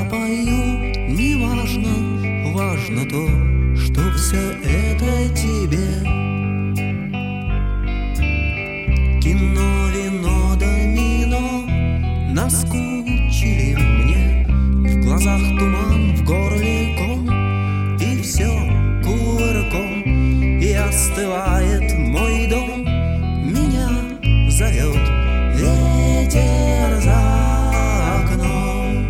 пою, неважно, важно то, что все это тебе. Кино, вино, домино наскучили мне. В глазах туман, в горле ком, и все кувырком. И остывает мой дом, меня зовет ветер за окном.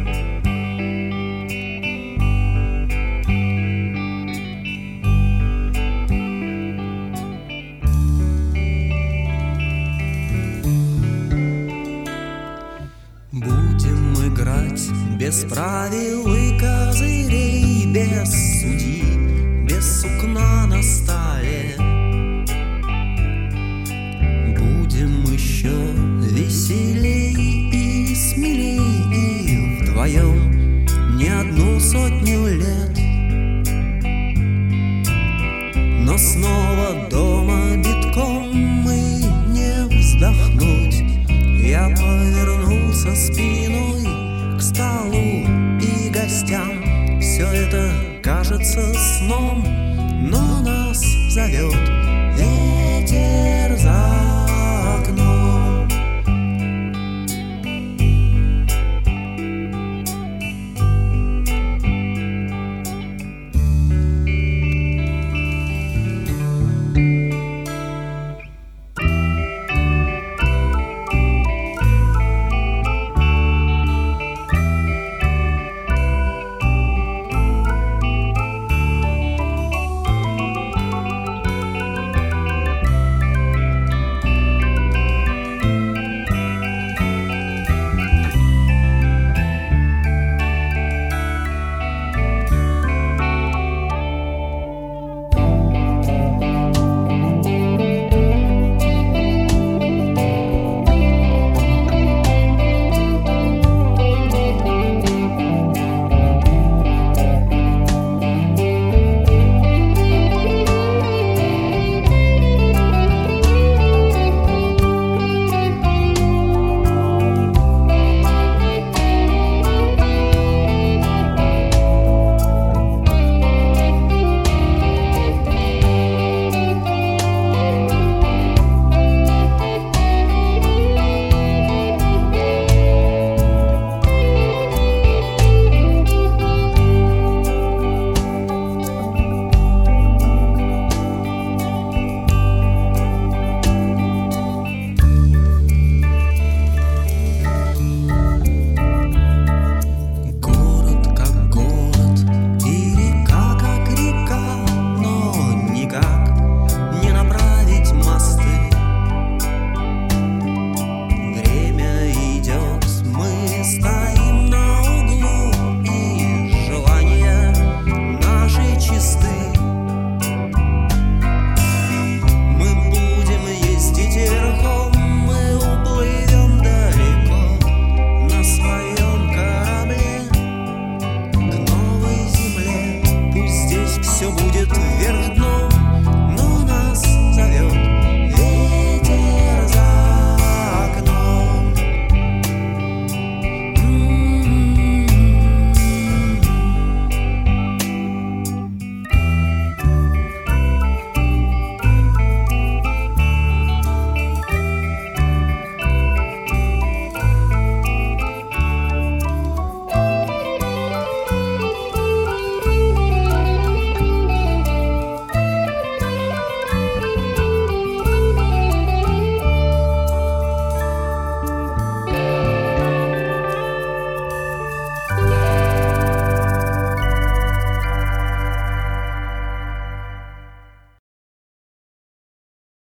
Будем играть без правил и козырей, без судьи, без сукна на столе. Будем еще веселей и смелей, и вдвоем не одну сотню лет. Но снова дома битком мы не вздохнуть. Я повернулся спиной к столу и гостям. Все это кажется сном, но нас зовет